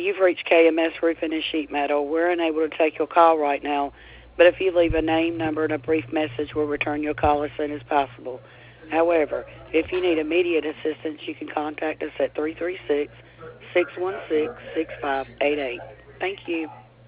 you've reached KMS Roofing and Sheet Metal. We're unable to take your call right now, but if you leave a name, number, and a brief message, we'll return your call as soon as possible. However, if you need immediate assistance, you can contact us at 336-616-6588. Thank you.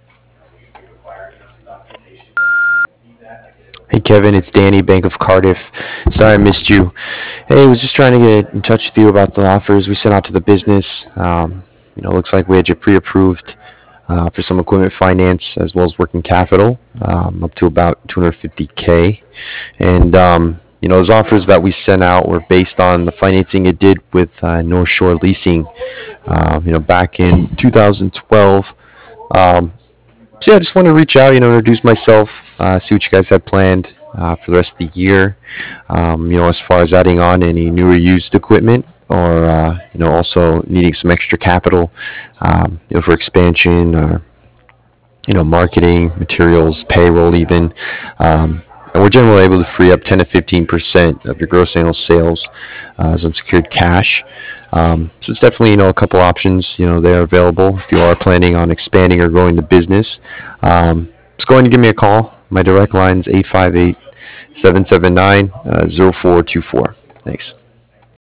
Hey Kevin, it's Danny, Bank of Cardiff. Sorry I missed you. Hey, I was just trying to get in touch with you about the offers we sent out to the business. Looks like we had you pre-approved for some equipment finance as well as working capital, up to about 250K. And those offers that we sent out were based on the financing it did with North Shore Leasing, back in 2012. So yeah, I just want to reach out, introduce myself, see what you guys have planned for the rest of the year. As far as adding on any new or used equipment, or also needing some extra capital, for expansion or marketing, materials, payroll, even. And we're generally able to free up 10 to 15% of your gross annual sales as unsecured cash. So it's definitely, a couple options, they're available if you are planning on expanding or growing the business. Just go ahead and give me a call. My direct line is 858 779 0424. Thanks.